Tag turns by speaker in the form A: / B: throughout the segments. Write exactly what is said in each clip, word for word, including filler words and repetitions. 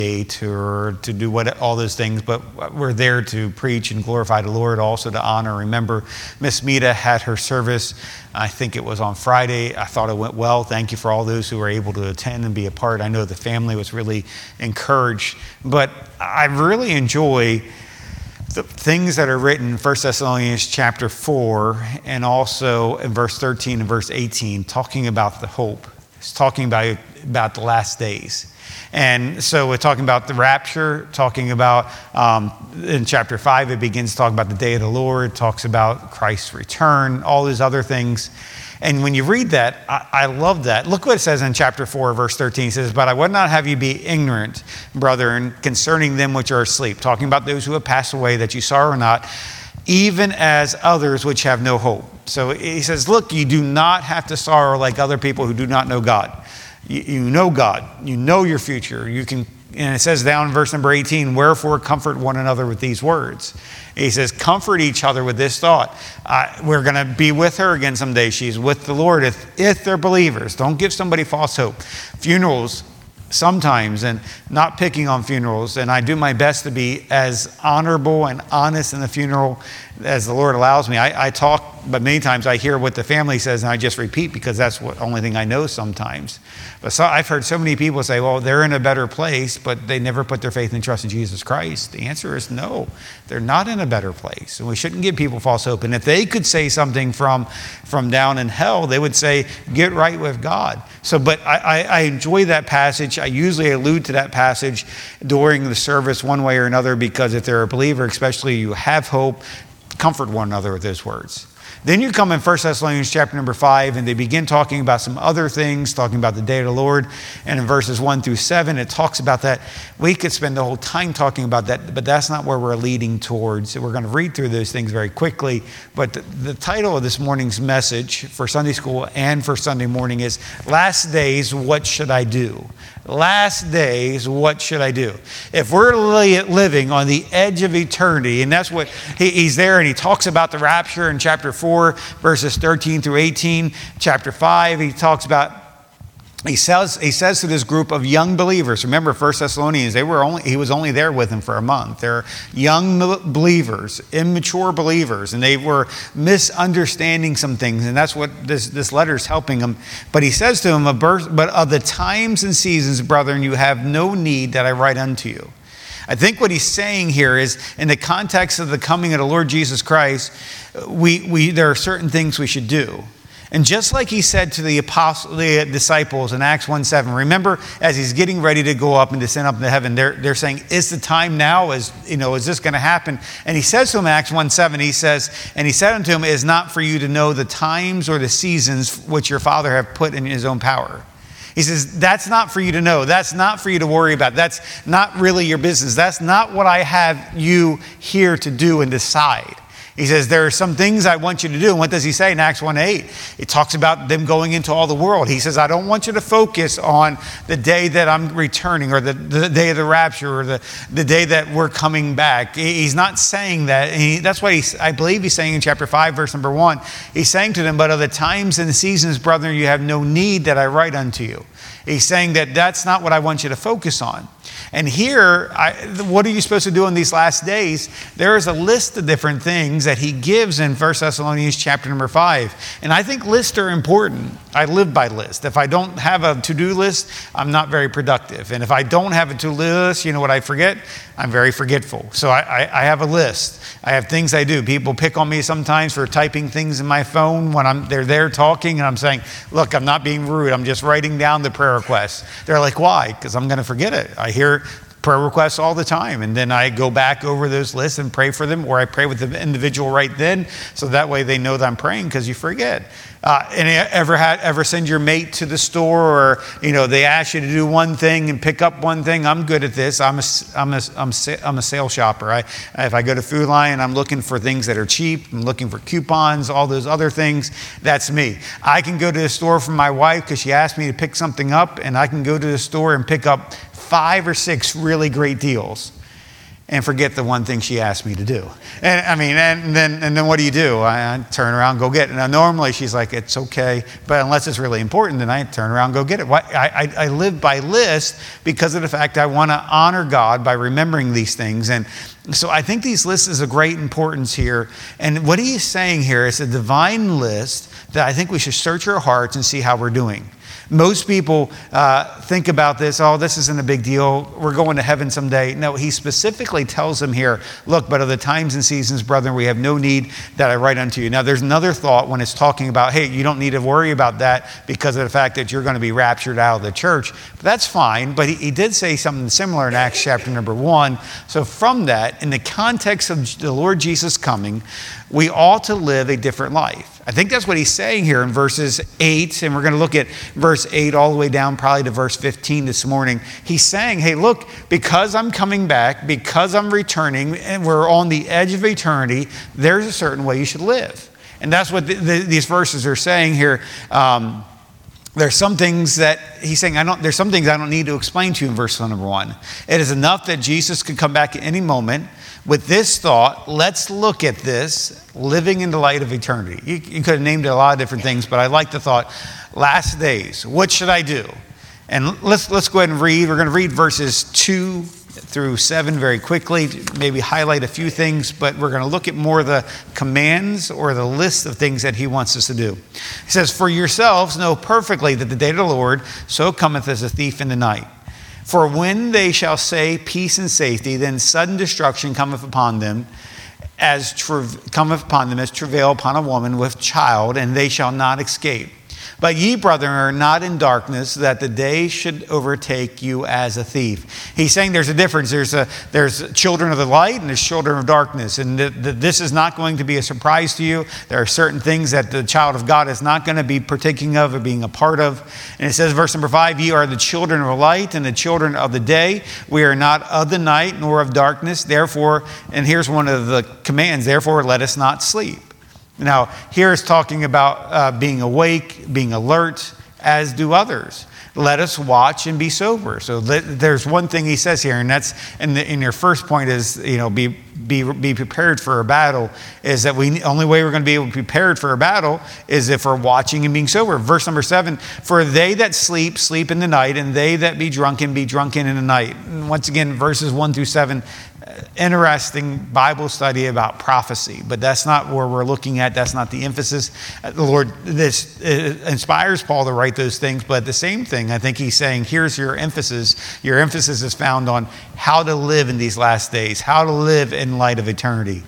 A: or to do what all those things, but we're there to preach and glorify the Lord, also to honor. Remember, Miss Mita had her service, I think it was on Friday. I thought it went well. Thank you for all those who were able to attend and be a part. I know the family was really encouraged, but I really enjoy the things that are written in First Thessalonians chapter four, and also in verse thirteen and verse eighteen, talking about the hope. It's talking about, about the last days. And so we're talking about the rapture, talking about, um, in chapter five, it begins to talk about the day of the Lord, talks about Christ's return, all these other things. And when you read that, I, I love that. Look what it says in chapter four, verse thirteen. It says, "But I would not have you be ignorant, brethren, concerning them which are asleep," talking about those who have passed away, that you sorrow not, "even as others which have no hope." So he says, look, you do not have to sorrow like other people who do not know God. You, you know God. You know your future. You can, and it says down in verse number eighteen, "Wherefore comfort one another with these words." He says, comfort each other with this thought. Uh, we're going to be with her again someday. She's with the Lord if, if they're believers. Don't give somebody false hope. Funerals, sometimes, and not picking on funerals, and I do my best to be as honorable and honest in the funeral as the Lord allows me. I, I talk, but many times I hear what the family says and I just repeat because that's the only thing I know sometimes. But so, I've heard so many people say, well, they're in a better place, but they never put their faith and trust in Jesus Christ. The answer is no, they're not in a better place. And we shouldn't give people false hope. And if they could say something from, from down in hell, they would say, get right with God. So, but I, I, I enjoy that passage. I usually allude to that passage during the service one way or another, because if they're a believer, especially, you have hope, comfort one another with those words. Then you come in First Thessalonians chapter number five, and they begin talking about some other things, talking about the day of the Lord. And in verses one through seven, it talks about that. We could spend the whole time talking about that, but that's not where we're leading towards. So we're going to read through those things very quickly. But the, the title of this morning's message for Sunday school and for Sunday morning is Last Days, What Should I Do? Last days, what should I do? If we're li- living on the edge of eternity, and that's what he, he's there, and he talks about the rapture in chapter four, verses thirteen through eighteen. Chapter five, he talks about, he says, he says to this group of young believers, remember First Thessalonians, they were only, he was only there with them for a month. They're young believers, immature believers, and they were misunderstanding some things, and that's what this, this letter is helping them. But he says to them, but of the times and seasons, brethren, you have no need that I write unto you. I think what he's saying here is, in the context of the coming of the Lord Jesus Christ, we, we there are certain things we should do. And just like he said to the apostles, the disciples in Acts one seven, remember, as he's getting ready to go up and descend up into heaven, they're, they're saying, is the time now? Is, you know, is this going to happen? And he says to them in Acts one seven, he says, and he said unto them, it is not for you to know the times or the seasons which your Father hath put in his own power. He says, that's not for you to know. That's not for you to worry about. That's not really your business. That's not what I have you here to do and decide. He says, there are some things I want you to do. And what does he say in Acts one eight? It talks about them going into all the world. He says, I don't want you to focus on the day that I'm returning, or the, the day of the rapture, or the, the day that we're coming back. He's not saying that. He, that's what he, I believe he's saying in chapter five, verse number one. He's saying to them, but of the times and the seasons, brethren, you have no need that I write unto you. He's saying that that's not what I want you to focus on. And here, I, what are you supposed to do in these last days? There is a list of different things that he gives in First Thessalonians chapter number five. And I think lists are important. I live by lists. If I don't have a to-do list, I'm not very productive. And if I don't have a to-do list, you know what I forget? I'm very forgetful. So I, I, I have a list. I have things I do. People pick on me sometimes for typing things in my phone when I'm they're there talking, and I'm saying, look, I'm not being rude. I'm just writing down the prayer requests. They're like, why? Because I'm going to forget it. I hear prayer requests all the time, and then I go back over those lists and pray for them, or I pray with the individual right then, so that way they know that I'm praying, because you forget. Uh, and ever had ever send your mate to the store, or you know they ask you to do one thing and pick up one thing? I'm good at this. I'm a I'm a I'm a, I'm a sales shopper. I if I go to Food Lion, I'm looking for things that are cheap. I'm looking for coupons, all those other things. That's me. I can go to the store for my wife because she asked me to pick something up, and I can go to the store and pick up five or six really great deals. and forget the one thing she asked me to do. And I mean, and then and then what do you do? I, I turn around, go get it. Now, normally she's like, it's okay, but unless it's really important, then I turn around, go get it. Why, I, I, I live by list because of the fact I want to honor God by remembering these things. And so I think these lists is of great importance here. And what he's saying here is a divine list that I think we should search our hearts and see how we're doing. Most people uh, think about this, oh, this isn't a big deal. We're going to heaven someday. No, he specifically tells them here, look, but of the times and seasons, brethren, we have no need that I write unto you. Now, there's another thought when it's talking about, hey, you don't need to worry about that because of the fact that you're going to be raptured out of the church. But that's fine. But he, he did say something similar in Acts chapter number one. So from that, in the context of the Lord Jesus coming, we ought to live a different life. I think that's what he's saying here in verses eight, and we're going to look at verse eight all the way down probably to verse fifteen this morning. He's saying, hey, look, because I'm coming back, because I'm returning, and we're on the edge of eternity, there's a certain way you should live. And that's what the, the, these verses are saying here. Um, There's some things that he's saying, I don't, there's some things I don't need to explain to you in verse number one. It is enough that Jesus could come back at any moment. With this thought, let's look at this, living in the light of eternity. You, you could have named it a lot of different things, but I like the thought, last days, what should I do? And let's, let's go ahead and read. We're going to read verses two through seven very quickly, maybe highlight a few things, but we're going to look at more of the commands or the list of things that he wants us to do. He says, for yourselves know perfectly that the day of the Lord so cometh as a thief in the night. For when they shall say peace and safety, then sudden destruction cometh upon them, as tra- cometh upon them as travail upon a woman with child, and they shall not escape. But ye, brethren, are not in darkness, that the day should overtake you as a thief. He's saying there's a difference. There's a there's children of the light and there's children of darkness. And th- th- this is not going to be a surprise to you. There are certain things that the child of God is not going to be partaking of or being a part of. And it says, verse number five, ye are the children of the light and the children of the day. We are not of the night nor of darkness. Therefore, and here's one of the commands, therefore let us not sleep. Now, here it's talking about uh, being awake, being alert, as do others. Let us watch and be sober. So th- there's one thing he says here, and that's, and, the, and your first point is, you know, be be be prepared for a battle. Is that we only way we're going to be able to be prepared for a battle is if we're watching and being sober. Verse number seven: for they that sleep sleep in the night, and they that be drunken be drunken in the night. And once again, verses one through seven. Interesting Bible study about prophecy, but that's not where we're looking at. That's not the emphasis. The Lord this inspires Paul to write those things, but the same thing, I think he's saying, here's your emphasis. Your emphasis is found on how to live in these last days, how to live in light of eternity.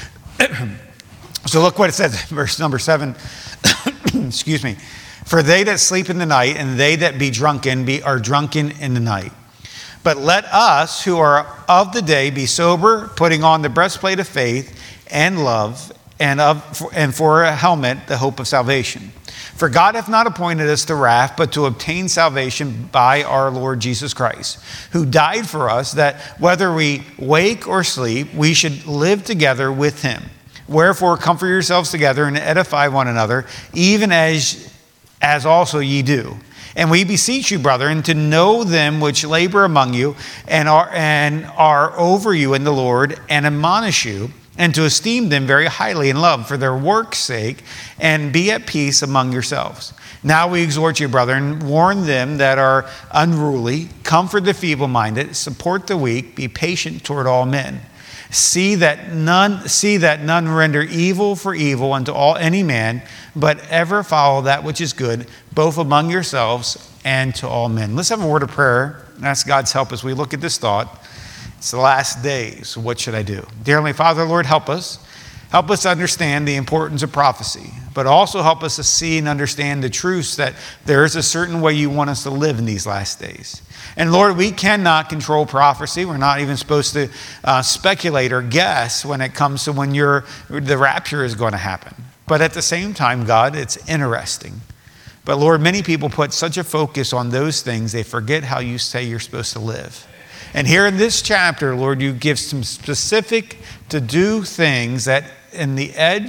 A: So look what it says, verse number seven. Excuse me. For they that sleep in the night and they that be drunken be are drunken in the night. But let us who are of the day be sober, putting on the breastplate of faith and love, and of and for a helmet the hope of salvation. For God hath not appointed us to wrath, but to obtain salvation by our Lord Jesus Christ, who died for us, that whether we wake or sleep, we should live together with him. Wherefore comfort yourselves together and edify one another, even as, as also ye do. And we beseech you, brethren, to know them which labor among you and are, and are over you in the Lord, and admonish you, and to esteem them very highly in love for their work's sake, and be at peace among yourselves. Now we exhort you, brethren, warn them that are unruly, comfort the feeble-minded, support the weak, be patient toward all men. See that none see that none render evil for evil unto all any man, but ever follow that which is good, both among yourselves and to all men. Let's have a word of prayer and ask God's help as we look at this thought. It's the last days. What should I do? Dear Heavenly Father, Lord, help us. Help us understand the importance of prophecy, but also help us to see and understand the truths that there is a certain way you want us to live in these last days. And Lord, we cannot control prophecy. We're not even supposed to uh, speculate or guess when it comes to when you're, the rapture is going to happen. But at the same time, God, it's interesting. But Lord, many people put such a focus on those things, they forget how you say you're supposed to live. And here in this chapter, Lord, you give some specific to-do things that in the edge,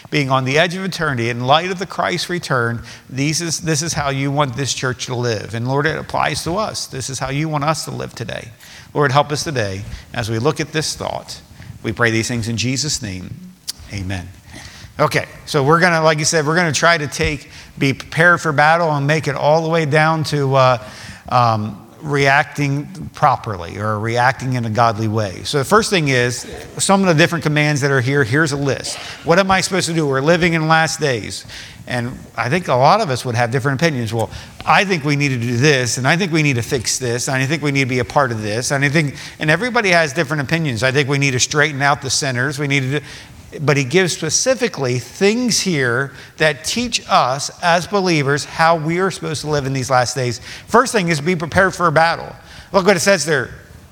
A: being on the edge of eternity in light of the Christ return, these is, this is how you want this church to live. And Lord, it applies to us. This is how you want us to live today. Lord, help us today as we look at this thought. We pray these things in Jesus' name. Amen. Okay, so we're going to, like you said, we're going to try to take, be prepared for battle and make it all the way down to uh, um, reacting properly or reacting in a godly way. So the first thing is some of the different commands that are here. Here's a list. What am I supposed to do? We're living in last days. And I think a lot of us would have different opinions. Well, I think we need to do this, and I think we need to fix this, and I think we need to be a part of this, and I think, and everybody has different opinions. I think we need to straighten out the sinners. We need to do, but he gives specifically things here that teach us as believers how we are supposed to live in these last days. First thing is be prepared for a battle. Look what it says there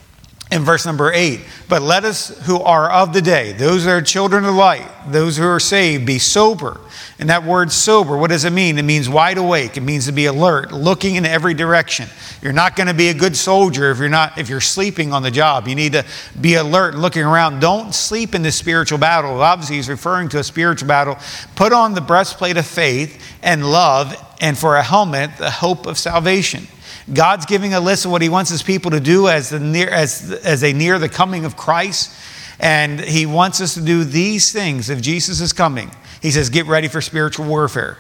A: in verse number eight. But let us who are of the day, those that are children of light, those who are saved, be sober. And that word sober, what does it mean? It means wide awake. It means to be alert, looking in every direction. You're not going to be a good soldier if you're not, if you're sleeping on the job. You need to be alert and looking around. Don't sleep in this spiritual battle. Obviously, he's referring to a spiritual battle. Put on the breastplate of faith and love, and for a helmet, the hope of salvation. God's giving a list of what he wants his people to do as, the near, as, as they near the coming of Christ. And he wants us to do these things if Jesus is coming. He says, get ready for spiritual warfare.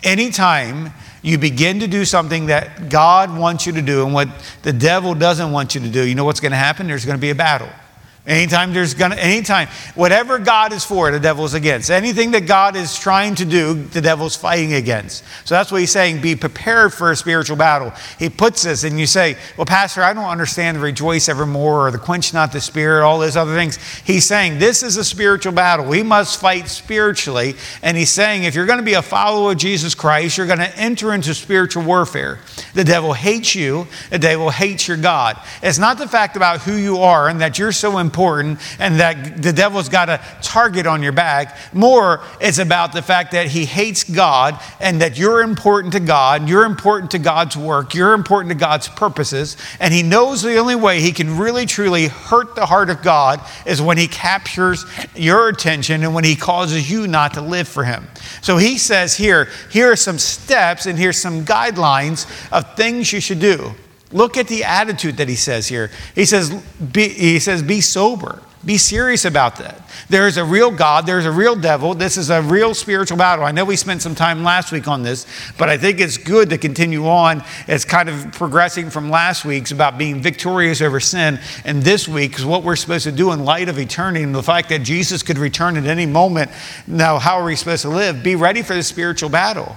A: Anytime you begin to do something that God wants you to do and what the devil doesn't want you to do, you know what's going to happen? There's going to be a battle. Anytime there's going to, anytime, whatever God is for, the devil is against. Anything that God is trying to do, the devil's fighting against. So that's what he's saying, be prepared for a spiritual battle. He puts this, and you say, well, Pastor, I don't understand the rejoice evermore or the quench not the spirit, all those other things. He's saying this is a spiritual battle. We must fight spiritually. And he's saying if you're going to be a follower of Jesus Christ, you're going to enter into spiritual warfare. The devil hates you. The devil hates your God. It's not the fact about who you are and that you're so important and that the devil's got a target on your back. More, it's about the fact that he hates God and that you're important to God. You're important to God's work. You're important to God's purposes. And he knows the only way he can really, truly hurt the heart of God is when he captures your attention and when he causes you not to live for him. So he says here, here are some steps and here's some guidelines of things you should do. Look at the attitude that he says here. He says, be, he says, be sober. Be serious about that. There is a real God. There's a real devil. This is a real spiritual battle. I know we spent some time last week on this, but I think it's good to continue on. It's kind of progressing from last week's about being victorious over sin. And this week is what we're supposed to do in light of eternity and the fact that Jesus could return at any moment. Now, how are we supposed to live? Be ready for the spiritual battle.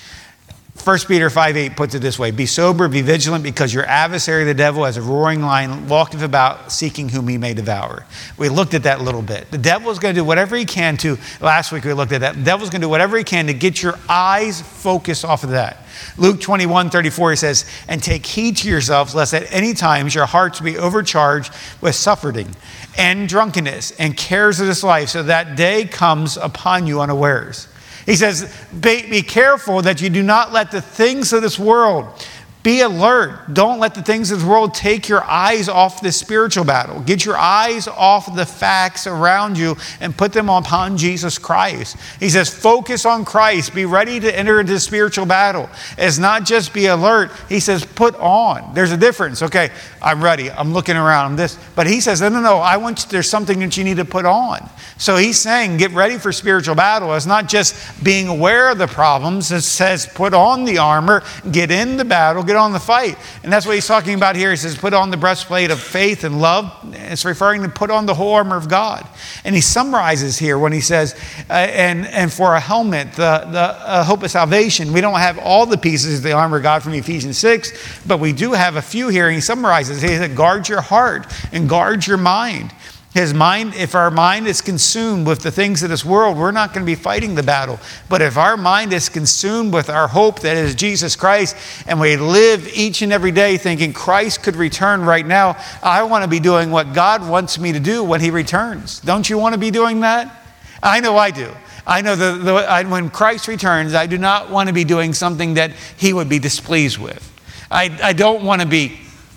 A: First Peter five eight puts it this way, be sober, be vigilant, because your adversary, the devil, as a roaring lion, walketh about seeking whom he may devour. We looked at that a little bit. The devil's going to do whatever he can to, last week we looked at that, the devil's going to do whatever he can to get your eyes focused off of that. Luke twenty-one thirty-four, he says, and take heed to yourselves, lest at any times your hearts be overcharged with suffering and drunkenness and cares of this life, so that day comes upon you unawares. He says, be, be careful that you do not let the things of this world, be alert. Don't let the things of this world take your eyes off this spiritual battle. Get your eyes off the facts around you and put them upon Jesus Christ. He says, focus on Christ. Be ready to enter into the spiritual battle. It's not just be alert. He says, put on. There's a difference. Okay, I'm ready. I'm looking around. I'm this. But he says, no, no, no. I want you, there's something that you need to put on. So he's saying, get ready for spiritual battle. It's not just being aware of the problems. It says, put on the armor, get in the battle, get on the fight. And that's what he's talking about here. He says, put on the breastplate of faith and love. It's referring to put on the whole armor of God. And he summarizes here when he says, uh, and, and for a helmet, the, the uh, hope of salvation. We don't have all the pieces of the armor of God from Ephesians six, but we do have a few here. And he summarizes, he said, guard your heart and guard your mind. His mind, if our mind is consumed with the things of this world, we're not going to be fighting the battle. But if our mind is consumed with our hope that is Jesus Christ, and we live each and every day thinking Christ could return right now, I want to be doing what God wants me to do when he returns. Don't you want to be doing that? I know I do. I know that the, I, when Christ returns, I do not want to be doing something that he would be displeased with. I, I don't want to be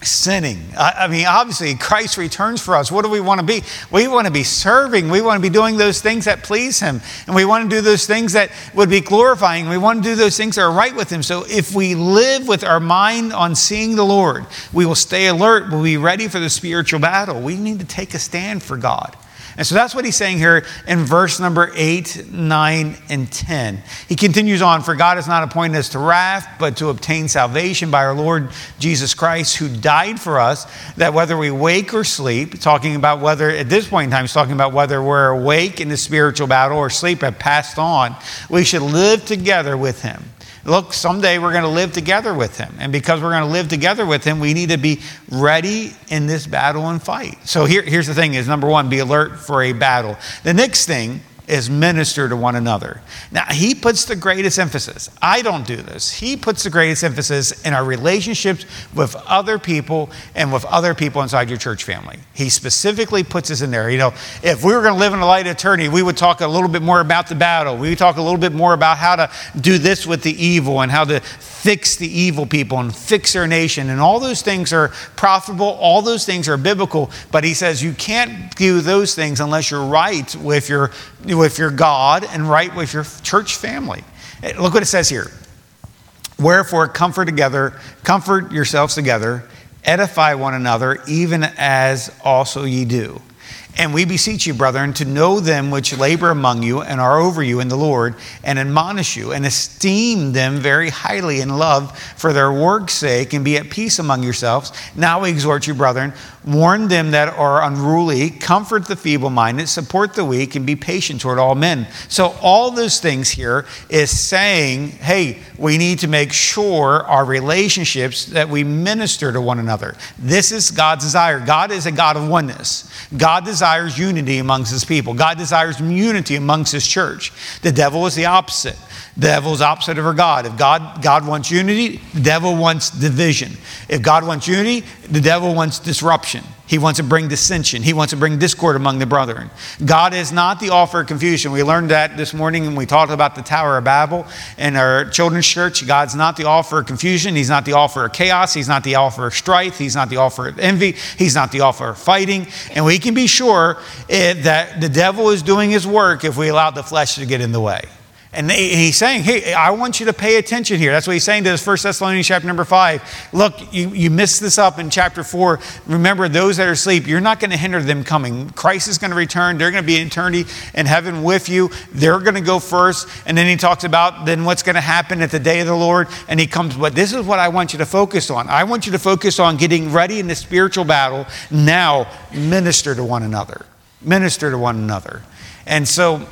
A: sinning. I, I mean, obviously, Christ returns for us. What do we want to be? We want to be serving. We want to be doing those things that please him. And we want to do those things that would be glorifying. We want to do those things that are right with him. So if we live with our mind on seeing the Lord, we will stay alert. We'll be ready for the spiritual battle. We need to take a stand for God. And so that's what he's saying here in verse number eight, nine, and ten. He continues on, for God has not appointed us to wrath, but to obtain salvation by our Lord Jesus Christ, who died for us, that whether we wake or sleep, talking about whether, at this point in time, he's talking about whether we're awake in the spiritual battle or sleep have passed on, we should live together with him. Look, someday we're going to live together with him. And because we're going to live together with him, we need to be ready in this battle and fight. So here, here's the thing is, number one, be alert for a battle. The next thing is minister to one another. Now, he puts the greatest emphasis. I don't do this. He puts the greatest emphasis in our relationships with other people and with other people inside your church family. He specifically puts this in there. You know, if we were going to live in a light of eternity, we would talk a little bit more about the battle. We would talk a little bit more about how to do this with the evil and how to fix the evil people and fix their nation. And all those things are profitable. All those things are biblical. But he says you can't do those things unless you're right with your, with your God and right with your church family. Look what it says here. Wherefore, comfort together, comfort yourselves together, edify one another, even as also ye do. And we beseech you, brethren, to know them which labor among you and are over you in the Lord, and admonish you, and esteem them very highly in love for their work's sake, and be at peace among yourselves. Now we exhort you, brethren, warn them that are unruly, comfort the feeble-minded, support the weak, and be patient toward all men. So all those things here is saying, hey, we need to make sure our relationships, that we minister to one another. This is God's desire. God is a God of oneness. God desires unity amongst his people. God desires unity amongst his church. The devil is the opposite. The devil is opposite of our God. If God, God wants unity, the devil wants division. If God wants unity, the devil wants disruption. He wants to bring dissension. He wants to bring discord among the brethren. God is not the author of confusion. We learned that this morning when we talked about the Tower of Babel in our children's church. God's not the author of confusion. He's not the author of chaos. He's not the author of strife. He's not the author of envy. He's not the author of fighting. And we can be sure that the devil is doing his work if we allow the flesh to get in the way. And he's saying, hey, I want you to pay attention here. That's what he's saying to us, First Thessalonians chapter number five. Look, you, you missed this up in chapter four. Remember, those that are asleep, you're not going to hinder them coming. Christ is going to return. They're going to be in eternity in heaven with you. They're going to go first. And then he talks about then what's going to happen at the day of the Lord. And he comes, but this is what I want you to focus on. I want you to focus on getting ready in the spiritual battle. Now, minister to one another. Minister to one another. And so,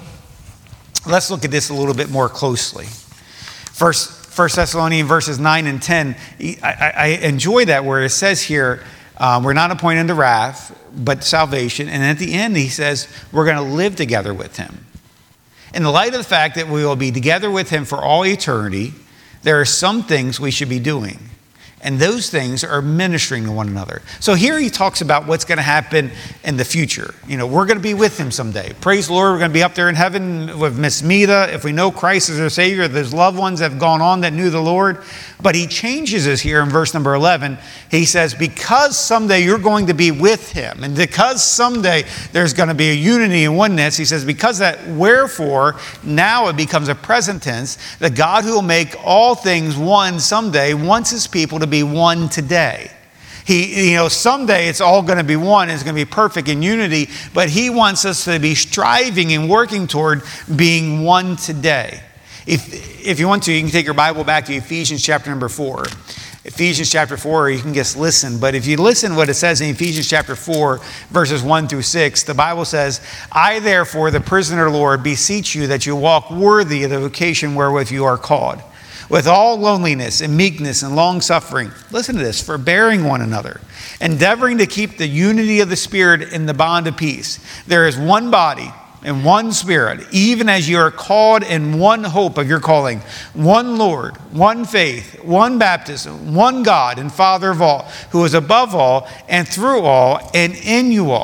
A: let's look at this a little bit more closely. First, First Thessalonians verses nine and ten. I, I enjoy that where it says here, um, we're not appointed unto wrath, but salvation. And at the end, he says, we're going to live together with him. In the light of the fact that we will be together with him for all eternity, there are some things we should be doing. And those things are ministering to one another. So here he talks about what's going to happen in the future. You know, we're going to be with him someday. Praise the Lord, we're going to be up there in heaven with Miss Mita. If we know Christ as our Savior, there's loved ones that have gone on that knew the Lord. But he changes us here in verse number eleven. He says, because someday you're going to be with him, and because someday there's going to be a unity and oneness, he says, because that, wherefore, now it becomes a present tense, that God who will make all things one someday wants his people to be one today. He, you know, someday it's all going to be one. It's going to be perfect in unity, but he wants us to be striving and working toward being one today. If, if you want to, you can take your Bible back to Ephesians chapter number four. Ephesians chapter four, or you can just listen. But if you listen what it says in Ephesians chapter four, verses one through six, the Bible says, I therefore, the prisoner of the Lord, beseech you that you walk worthy of the vocation wherewith you are called, with all loneliness and meekness and long-suffering. Listen to this, forbearing one another, endeavoring to keep the unity of the Spirit in the bond of peace. There is one body and one Spirit, even as you are called in one hope of your calling, one Lord, one faith, one baptism, one God and Father of all, who is above all and through all and in you all.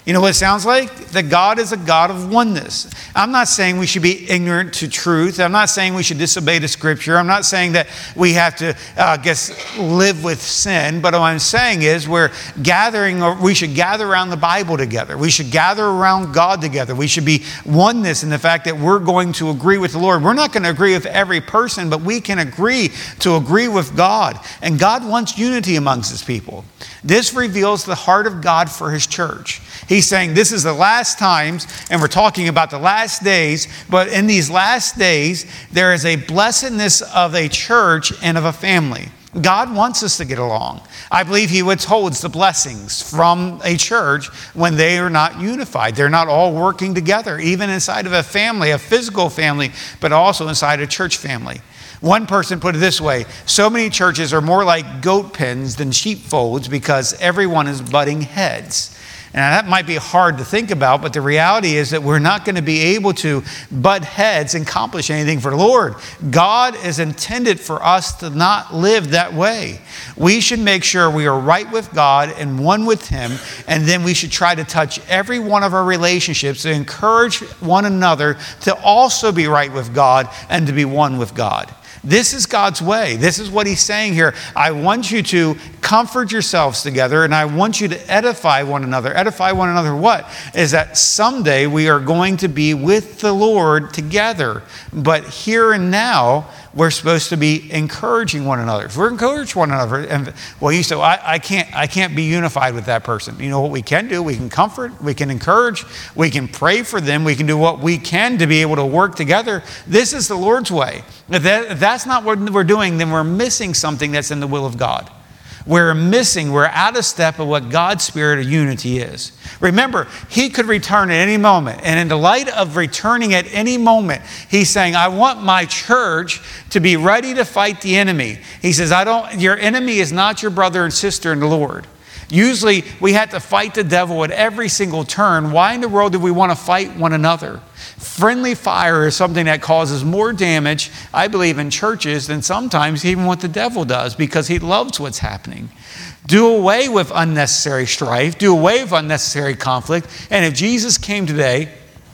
A: You know what it sounds like? That God is a God of oneness. I'm not saying we should be ignorant to truth. I'm not saying we should disobey the scripture. I'm not saying that we have to, uh, I guess, live with sin. But what I'm saying is we're gathering, or we should gather around the Bible together. We should gather around God together. We should be oneness in the fact that we're going to agree with the Lord. We're not going to agree with every person, but we can agree to agree with God. And God wants unity amongst his people. This reveals the heart of God for his church. He's saying this is the last times, and we're talking about the last days, but in these last days, there is a blessedness of a church and of a family. God wants us to get along. I believe he withholds the blessings from a church when they are not unified. They're not all working together, even inside of a family, a physical family, but also inside a church family. One person put it this way: so many churches are more like goat pens than sheepfolds because everyone is butting heads. And that might be hard to think about, but the reality is that we're not going to be able to butt heads and accomplish anything for the Lord. God is intended for us to not live that way. We should make sure we are right with God and one with him, and then we should try to touch every one of our relationships to encourage one another to also be right with God and to be one with God. This is God's way. This is what he's saying here. I want you to comfort yourselves together, and I want you to edify one another. Edify one another what? Is that someday we are going to be with the Lord together. But here and now, we're supposed to be encouraging one another. If we're encouraging one another, and well, you say, well, I, I can't, I can't be unified with that person. You know what we can do? We can comfort, we can encourage, we can pray for them, we can do what we can to be able to work together. This is the Lord's way. If, that, if that's not what we're doing, then we're missing something that's in the will of God. We're missing, we're out of step of what God's spirit of unity is. Remember, he could return at any moment. And in the light of returning at any moment, he's saying, I want my church to be ready to fight the enemy. He says, I don't, your enemy is not your brother and sister in the Lord. Usually we have to fight the devil at every single turn. Why in the world do we want to fight one another? Friendly fire is something that causes more damage, I believe, in churches than sometimes even what the devil does, because he loves what's happening. Do away with unnecessary strife. Do away with unnecessary conflict. And if Jesus came today,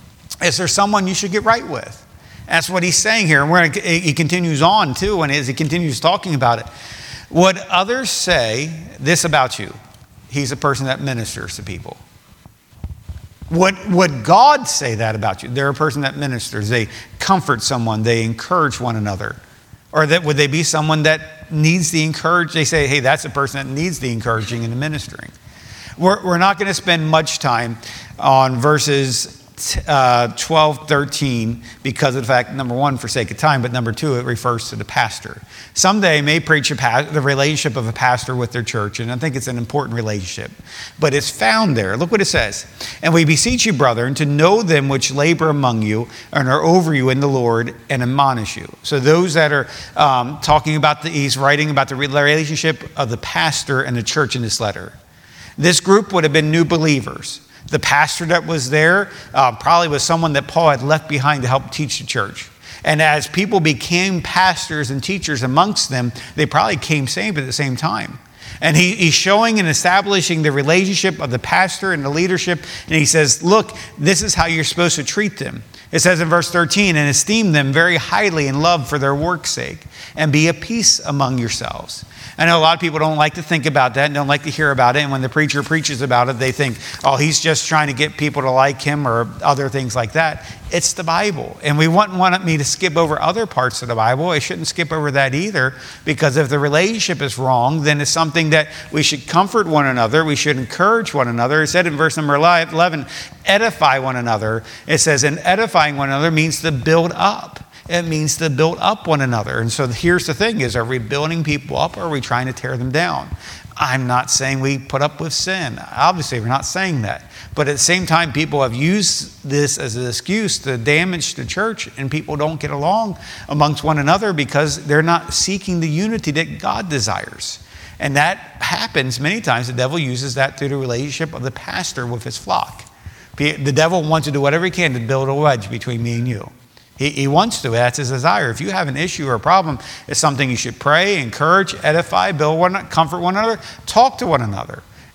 A: is there someone you should get right with? That's what he's saying here. And we're gonna, he continues on too, and as he continues talking about it. Would others say this about you? He's a person that ministers to people. Would, would God say that about you? They're a person that ministers. They comfort someone. They encourage one another. Or that would they be someone that needs the encourage? They say, hey, that's a person that needs the encouraging and the ministering. We're, we're not going to spend much time on verses uh, twelve, thirteen because of the fact, number one, for sake of time, but number two, it refers to the pastor. Someday may preach a pa- the relationship of a pastor with their church, and I think it's an important relationship. But it's found there. Look what it says. And we beseech you, brethren, to know them which labor among you and are over you in the Lord and admonish you. So those that are um, talking about the, he's writing about the relationship of the pastor and the church in this letter. This group would have been new believers. The pastor that was there uh, probably was someone that Paul had left behind to help teach the church. And as people became pastors and teachers amongst them, they probably came saved at the same time. And he, he's showing and establishing the relationship of the pastor and the leadership. And he says, look, this is how you're supposed to treat them. It says in verse thirteen, and esteem them very highly in love for their work's sake, and be at peace among yourselves. I know a lot of people don't like to think about that and don't like to hear about it. And when the preacher preaches about it, they think, oh, he's just trying to get people to like him or other things like that. It's the Bible. And we wouldn't want me to skip over other parts of the Bible. I shouldn't skip over that either, because if the relationship is wrong, then it's something that we should comfort one another. We should encourage one another. It said in verse number eleven, edify one another. It says, and edifying one another means to build up. It means to build up one another. And so here's the thing is, are we building people up or are we trying to tear them down? I'm not saying we put up with sin. Obviously, we're not saying that. But at the same time, people have used this as an excuse to damage the church, and people don't get along amongst one another because they're not seeking the unity that God desires. And that happens many times. The devil uses that through the relationship of the pastor with his flock. The devil wants to do whatever he can to build a wedge between me and you. He, he wants to. That's his desire. If you have an issue or a problem, it's something you should pray, encourage, edify, build one, comfort one another, talk to one another.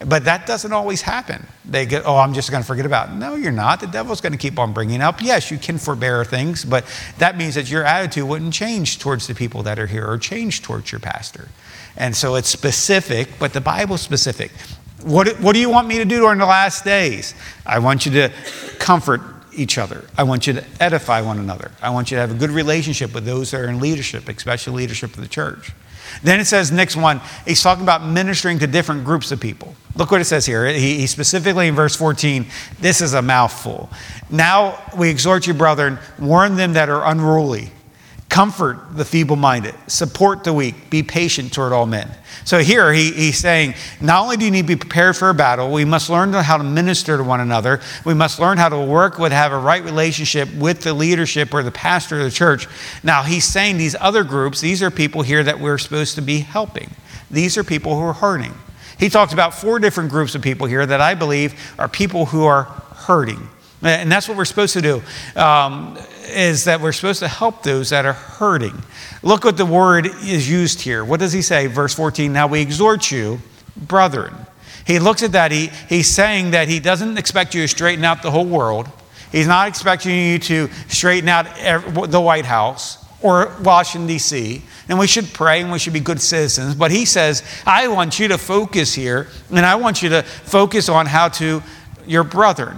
A: But that doesn't always happen. They get, oh, I'm just going to forget about it. No, you're not. The devil's going to keep on bringing up. Yes, you can forbear things, but that means that your attitude wouldn't change towards the people that are here or change towards your pastor. And so it's specific, but the Bible's specific. What, what do you want me to do during the last days? I want you to comfort each other. I want you to edify one another. I want you to have a good relationship with those that are in leadership, especially leadership of the church. Then it says, next one, he's talking about ministering to different groups of people. Look what it says here. He, he specifically in verse fourteen, this is a mouthful. Now we exhort you, brethren, warn them that are unruly. Comfort the feeble-minded. Support the weak. Be patient toward all men. So here he, he's saying, not only do you need to be prepared for a battle, we must learn how to minister to one another. We must learn how to work with, have a right relationship with the leadership or the pastor of the church. Now he's saying these other groups, these are people here that we're supposed to be helping. These are people who are hurting. He talks about four different groups of people here that I believe are people who are hurting. And that's what we're supposed to do, um, is that we're supposed to help those that are hurting. Look what the word is used here. What does he say? Verse fourteen, now we exhort you, brethren. He looks at that. He, he's saying that he doesn't expect you to straighten out the whole world. He's not expecting you to straighten out every, the White House or Washington, D C And we should pray and we should be good citizens. But he says, I want you to focus here, and I want you to focus on how to, your brethren.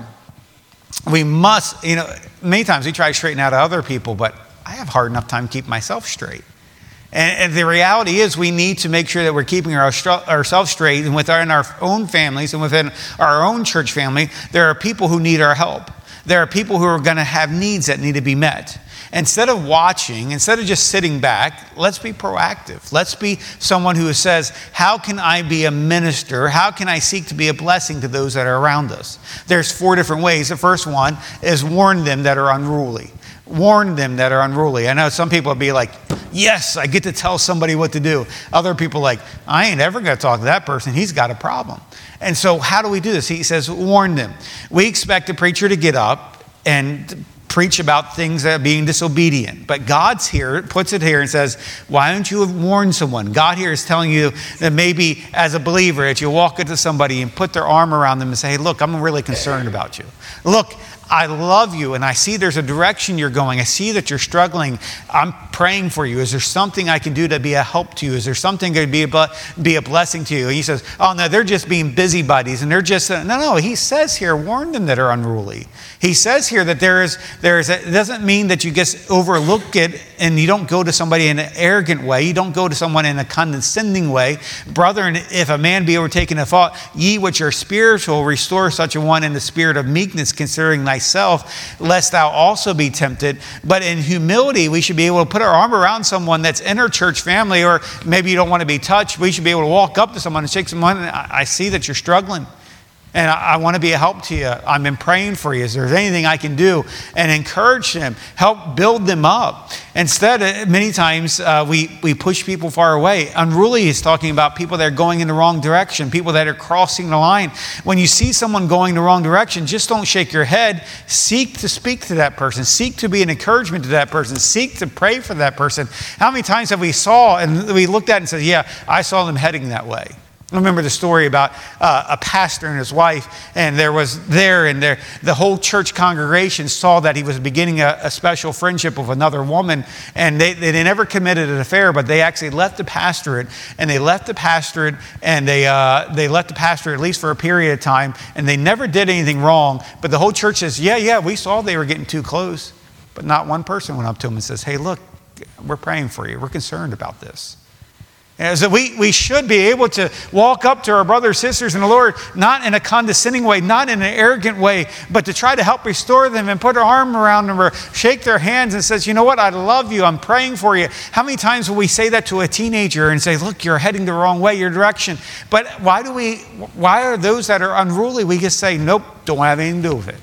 A: We must, you know, many times we try to straighten out other people, but I have a hard enough time keeping myself straight. And, and the reality is we need to make sure that we're keeping our, ourselves straight, and within our own families and within our own church family, there are people who need our help. There are people who are going to have needs that need to be met. Instead of watching, instead of just sitting back, let's be proactive. Let's be someone who says, how can I be a minister? How can I seek to be a blessing to those that are around us? There's four different ways. The first one is warn them that are unruly. Warn them that are unruly. I know some people will be like, yes, I get to tell somebody what to do. Other people are like, I ain't ever going to talk to that person. He's got a problem. And so how do we do this? He says, warn them. We expect a preacher to get up and preach about things that are being disobedient. But God's here, puts it here and says, why don't you warn someone? God here is telling you that maybe as a believer, that you walk into somebody and put their arm around them and say, hey, look, I'm really concerned about you. Look, I love you, and I see there's a direction you're going. I see that you're struggling. I'm praying for you. Is there something I can do to be a help to you? Is there something that could be a, be a blessing to you? And he says, oh, no, they're just being busybodies, and they're just, no, no. He says here, warn them that are unruly. He says here that there is, there is a, it doesn't mean that you just overlook it and you don't go to somebody in an arrogant way. You don't go to someone in a condescending way. Brethren, if a man be overtaken in fault, ye which are spiritual, restore such a one in the spirit of meekness, considering thyself, lest thou also be tempted. But in humility, we should be able to put our arm around someone that's in our church family, or maybe you don't want to be touched. We should be able to walk up to someone and shake someone. I, I see that you're struggling, and I, I want to be a help to you. I've been praying for you. Is there anything I can do? And encourage them, help build them up. Instead, many times uh, we, we push people far away. Unruly is talking about people that are going in the wrong direction, people that are crossing the line. When you see someone going the wrong direction, just don't shake your head. Seek to speak to that person. Seek to be an encouragement to that person. Seek to pray for that person. How many times have we saw and we looked at it and said, yeah, I saw them heading that way. I remember the story about uh, a pastor and his wife, and there was there and there, the whole church congregation saw that he was beginning a, a special friendship with another woman, and they, they never committed an affair, but they actually left the pastorate, and they left the pastorate, and they uh, they left the pastorate at least for a period of time, and they never did anything wrong, but the whole church says, yeah, yeah, we saw they were getting too close, but not one person went up to him and says, hey, look, we're praying for you. We're concerned about this. And so we, we should be able to walk up to our brothers and sisters in the Lord, not in a condescending way, not in an arrogant way, but to try to help restore them and put our arm around them or shake their hands and says, you know what, I love you, I'm praying for you. How many times will we say that to a teenager and say, look, you're heading the wrong way, your direction. But why do we, why are those that are unruly, we just say, nope, don't have anything to do with it.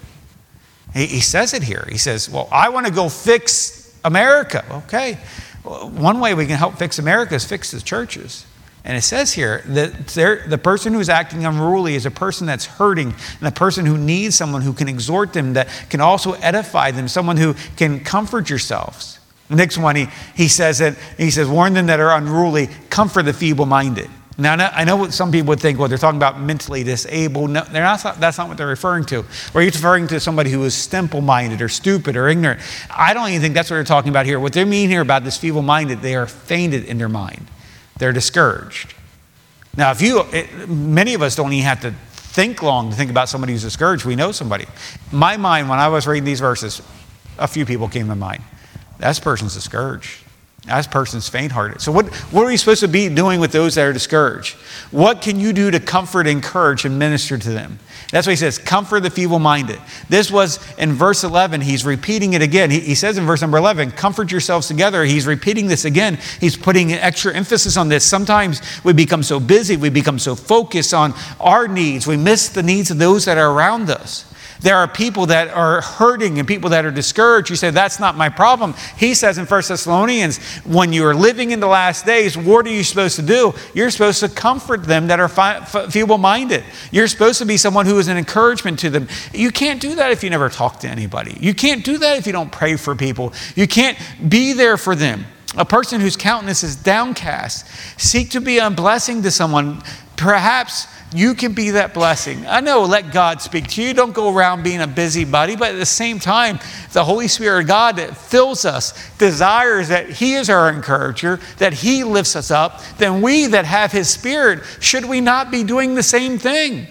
A: He, he says it here. He says, well, I want to go fix America. Okay. One way we can help fix America is fix the churches. And it says here that the person who's acting unruly is a person that's hurting, and a person who needs someone who can exhort them, that can also edify them, someone who can comfort yourselves. The next one, he, he says that he says, warn them that are unruly, comfort the feeble-minded. Now, I know what some people would think, well, they're talking about mentally disabled. No, they're not, that's not what they're referring to. Or he's referring to somebody who is simple-minded or stupid or ignorant. I don't even think that's what they're talking about here. What they mean here about this feeble-minded, they are fainted in their mind. They're discouraged. Now, if you, it, many of us don't even have to think long to think about somebody who's discouraged. We know somebody. My mind, when I was reading these verses, a few people came to mind. That person's discouraged. That person's faint-hearted. So what, what are we supposed to be doing with those that are discouraged? What can you do to comfort, encourage, and minister to them? That's what he says, comfort the feeble-minded. This was in verse eleven. He's repeating it again. He, he says in verse number eleven, comfort yourselves together. He's repeating this again. He's putting an extra emphasis on this. Sometimes we become so busy. We become so focused on our needs. We miss the needs of those that are around us. There are people that are hurting and people that are discouraged. You say, that's not my problem. He says in First Thessalonians, when you are living in the last days, what are you supposed to do? You're supposed to comfort them that are fi- feeble-minded. You're supposed to be someone who is an encouragement to them. You can't do that if you never talk to anybody. You can't do that if you don't pray for people. You can't be there for them. A person whose countenance is downcast, seek to be a blessing to someone. Perhaps you can be that blessing. I know, let God speak to you. Don't go around being a busybody, but at the same time, the Holy Spirit of God that fills us desires that He is our encourager, that He lifts us up. Then we that have His Spirit, should we not be doing the same thing?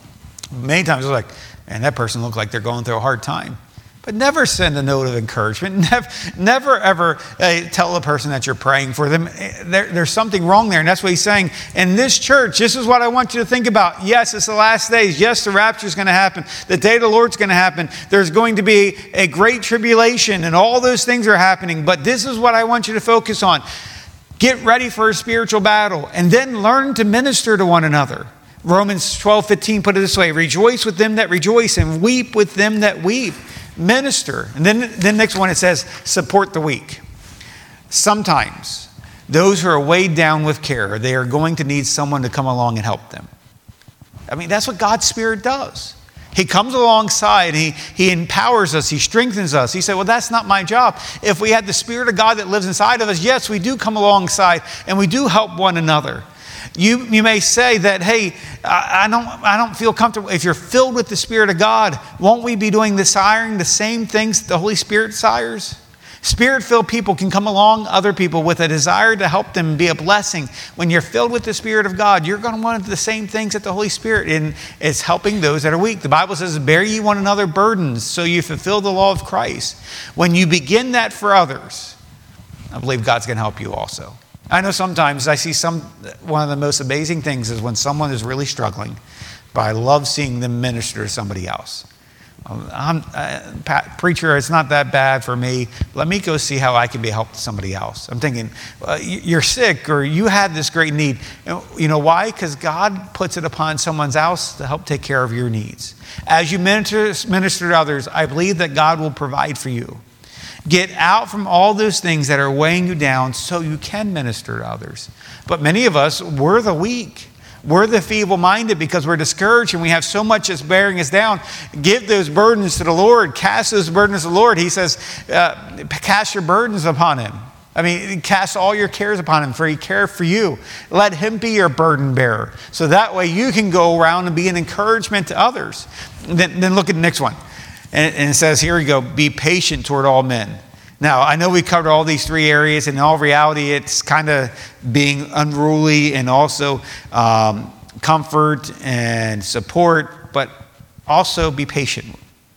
A: Many times it's like, man, that person looks like they're going through a hard time. But never send a note of encouragement. Never, never ever uh, tell a person that you're praying for them. There, there's something wrong there. And that's what he's saying. In this church, this is what I want you to think about. Yes, it's the last days. Yes, the rapture is going to happen. The day of the Lord's going to happen. There's going to be a great tribulation and all those things are happening. But this is what I want you to focus on. Get ready for a spiritual battle and then learn to minister to one another. Romans twelve fifteen put it this way. Rejoice with them that rejoice and weep with them that weep. Minister. And then the next one, it says, support the weak. Sometimes those who are weighed down with care, they are going to need someone to come along and help them. I mean, that's what God's Spirit does. He comes alongside, he, he empowers us, he strengthens us. He said, well, that's not my job. If we had the Spirit of God that lives inside of us, yes, we do come alongside and we do help one another. You, you may say that, hey, I, I don't I don't feel comfortable. If you're filled with the Spirit of God, won't we be doing desiring the same things the Holy Spirit desires? Spirit-filled people can come along other people with a desire to help them be a blessing. When you're filled with the Spirit of God, you're going to want the same things that the Holy Spirit in is helping those that are weak. The Bible says, bear ye one another burdens so you fulfill the law of Christ. When you begin that for others, I believe God's going to help you also. I know sometimes I see some, one of the most amazing things is when someone is really struggling, but I love seeing them minister to somebody else. I'm, uh, Pat, preacher, it's not that bad for me. Let me go see how I can be a help to somebody else. I'm thinking, uh, you're sick or you had this great need. You know why? Because God puts it upon someone else to help take care of your needs. As you minister, minister to others, I believe that God will provide for you. Get out from all those things that are weighing you down so you can minister to others. But many of us, we're the weak. We're the feeble-minded because we're discouraged and we have so much that's bearing us down. Give those burdens to the Lord. Cast those burdens to the Lord. He says, uh, cast your burdens upon Him. I mean, cast all your cares upon Him, for He cares for you. Let Him be your burden bearer. So that way you can go around and be an encouragement to others. Then, then look at the next one. And, and it says, here we go, be patient toward all men. Now, I know we covered all these three areas. And in all reality, it's kind of being unruly and also um, comfort and support, but also be patient.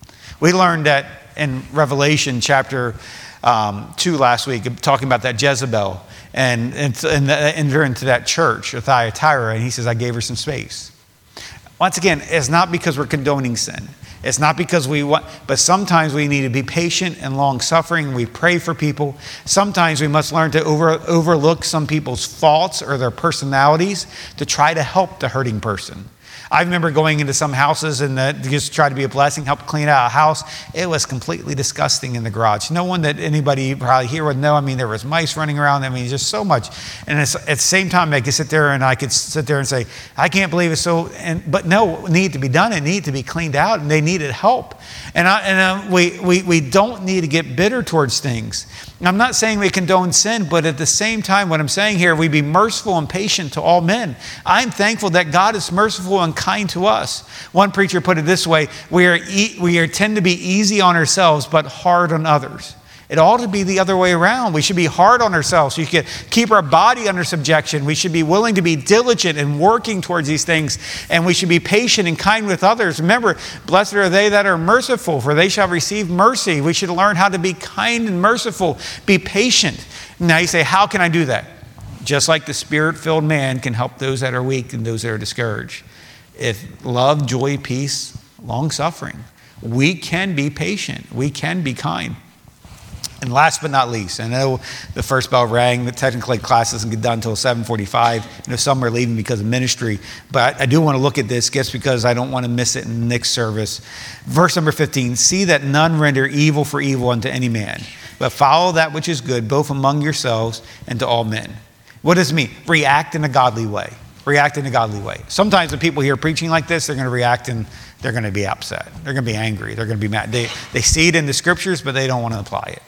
A: We learned that in Revelation chapter um, two last week, talking about that Jezebel and, and, and enter into that church, Thyatira, and he says, I gave her some space. Once again, it's not because we're condoning sin. It's not because we want, but sometimes we need to be patient and long-suffering. We pray for people. Sometimes we must learn to over, overlook some people's faults or their personalities to try to help the hurting person. I remember going into some houses and the, just try to be a blessing, help clean out a house. It was completely disgusting in the garage. No one that anybody probably here would know. I mean, there was mice running around. I mean, just so much. And it's, at the same time, I could sit there and I could sit there and say, I can't believe it's so, and, but no, it needed to be done. It needed to be cleaned out, and they needed help. And, I, and uh, we, we, we don't need to get bitter towards things. I'm not saying we condone sin, but at the same time, what I'm saying here, we be merciful and patient to all men. I'm thankful that God is merciful and kind to us. One preacher put it this way, we are e- we are tend to be easy on ourselves, but hard on others. It ought to be the other way around. We should be hard on ourselves. We should keep our body under subjection. We should be willing to be diligent in working towards these things. And we should be patient and kind with others. Remember, blessed are they that are merciful, for they shall receive mercy. We should learn how to be kind and merciful, be patient. Now you say, how can I do that? Just like the Spirit-filled man can help those that are weak and those that are discouraged. If love, joy, peace, long-suffering, we can be patient. We can be kind. And last but not least, I know the first bell rang, the technically class doesn't get done until seven forty-five. You know, some are leaving because of ministry, but I do want to look at this just because I don't want to miss it in the next service. Verse number fifteen, see that none render evil for evil unto any man, but follow that which is good, both among yourselves and to all men. What does it mean? React in a godly way. React in a godly way. Sometimes when people hear preaching like this, they're going to react and they're going to be upset. They're going to be angry. They're going to be mad. They, they see it in the scriptures, but they don't want to apply it.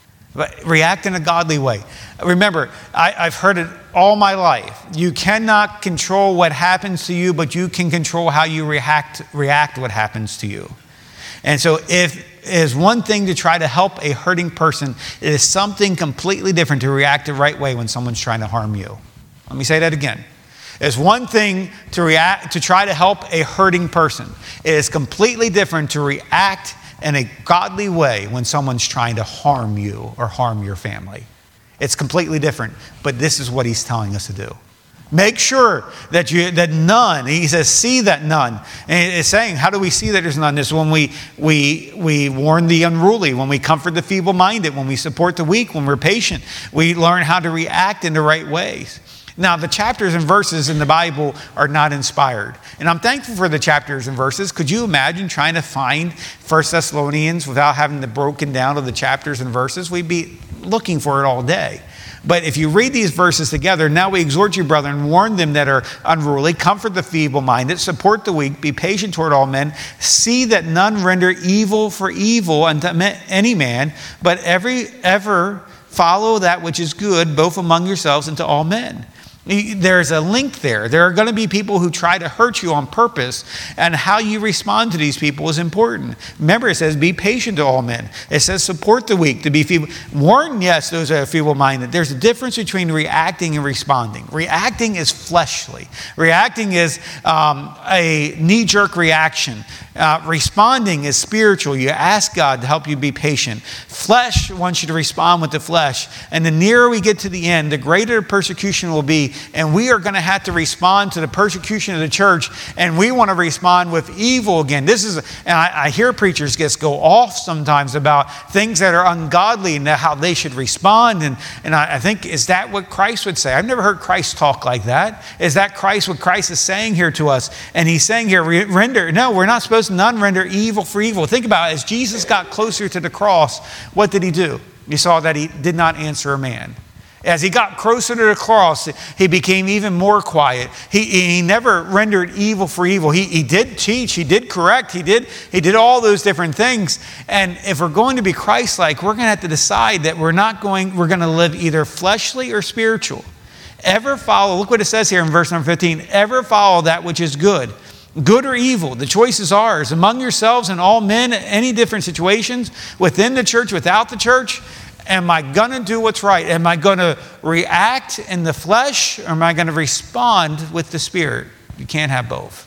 A: But react in a godly way. Remember, I, I've heard it all my life. You cannot control what happens to you, but you can control how you react, react what happens to you. And so if it is one thing to try to help a hurting person, it is something completely different to react the right way when someone's trying to harm you. Let me say that again. It's one thing to react, to try to help a hurting person. It is completely different to react in a godly way when someone's trying to harm you or harm your family. It's completely different, but this is what he's telling us to do. Make sure that you that none, he says, see that none. And it's saying, how do we see that there's none? This is when we, we, we warn the unruly, when we comfort the feeble-minded, when we support the weak, when we're patient. We learn how to react in the right ways. Now, the chapters and verses in the Bible are not inspired. And I'm thankful for the chapters and verses. Could you imagine trying to find First Thessalonians without having the broken down of the chapters and verses? We'd be looking for it all day. But if you read these verses together, now we exhort you, brethren, warn them that are unruly, comfort the feeble-minded, support the weak, be patient toward all men, see that none render evil for evil unto any man, but every ever follow that which is good, both among yourselves and to all men. There's a link there. There are going to be people who try to hurt you on purpose, and how you respond to these people is important. Remember, it says, be patient to all men. It says, support the weak, to be feeble. Warn, yes, those that are feeble-minded. There's a difference between reacting and responding. Reacting is fleshly. Reacting is um, a knee-jerk reaction. Uh, responding is spiritual. You ask God to help you be patient. Flesh wants you to respond with the flesh. And the nearer we get to the end, the greater persecution will be. And we are going to have to respond to the persecution of the church. And we want to respond with evil again. This is, and I, I hear preachers just go off sometimes about things that are ungodly and how they should respond. And, and I, I think, is that what Christ would say? I've never heard Christ talk like that. Is that Christ, what Christ is saying here to us? And he's saying here, render, no, we're not supposed to none render evil for evil. Think about it. As Jesus got closer to the cross, what did he do? You saw that he did not answer a man. As he got closer to the cross, he became even more quiet. He, he never rendered evil for evil. He, he did teach. He did correct. He did, he did all those different things. And if we're going to be Christ-like, we're going to have to decide that we're not going, we're going to live either fleshly or spiritual. Ever follow, look what it says here in verse number fifteen, ever follow that which is good. Good or evil, the choice is ours. Among yourselves and all men, any different situations, within the church, without the church, am I going to do what's right? Am I going to react in the flesh, or am I going to respond with the Spirit? You can't have both.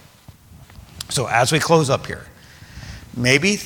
A: So as we close up here, maybe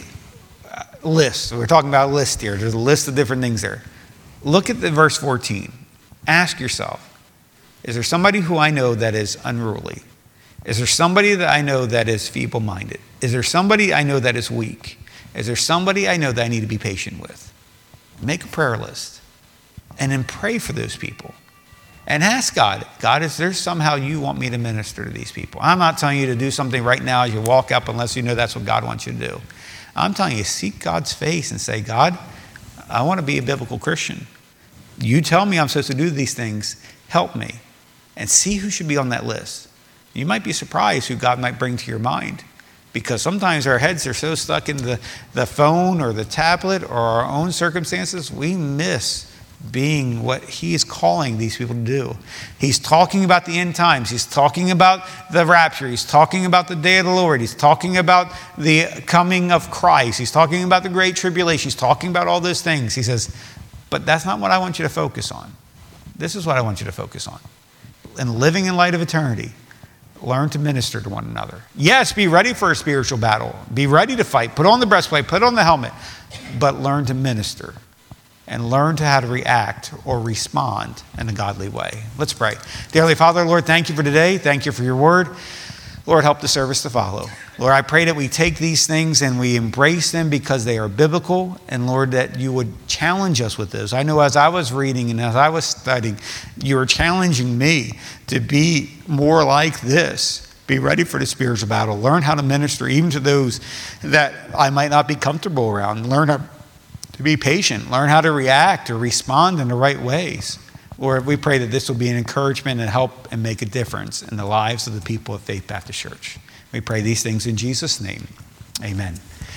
A: list. We're talking about a list here. There's a list of different things there. Look at the verse fourteen. Ask yourself, is there somebody who I know that is unruly? Is there somebody that I know that is feeble-minded? Is there somebody I know that is weak? Is there somebody I know that I need to be patient with? Make a prayer list and then pray for those people. And ask God, God, is there somehow you want me to minister to these people? I'm not telling you to do something right now as you walk up unless you know that's what God wants you to do. I'm telling you, seek God's face and say, God, I want to be a biblical Christian. You tell me I'm supposed to do these things. Help me. And see who should be on that list. You might be surprised who God might bring to your mind. Because sometimes our heads are so stuck in the, the phone or the tablet or our own circumstances, we miss being what he is calling these people to do. He's talking about the end times. He's talking about the rapture. He's talking about the day of the Lord. He's talking about the coming of Christ. He's talking about the great tribulation. He's talking about all those things. He says, but that's not what I want you to focus on. This is what I want you to focus on. And living in light of eternity, learn to minister to one another. Yes, be ready for a spiritual battle. Be ready to fight. Put on the breastplate. Put on the helmet. But learn to minister. And learn to how to react or respond in a godly way. Let's pray. Dear Heavenly Father, Lord, thank you for today. Thank you for your word. Lord, help the service to follow. Lord, I pray that we take these things and we embrace them because they are biblical. And Lord, that you would challenge us with those. I know as I was reading and as I was studying, you were challenging me to be more like this. Be ready for the spiritual battle. Learn how to minister even to those that I might not be comfortable around. Learn how to be patient, learn how to react or respond in the right ways. Lord, we pray that this will be an encouragement and help and make a difference in the lives of the people of Faith Baptist Church. We pray these things in Jesus' name. Amen.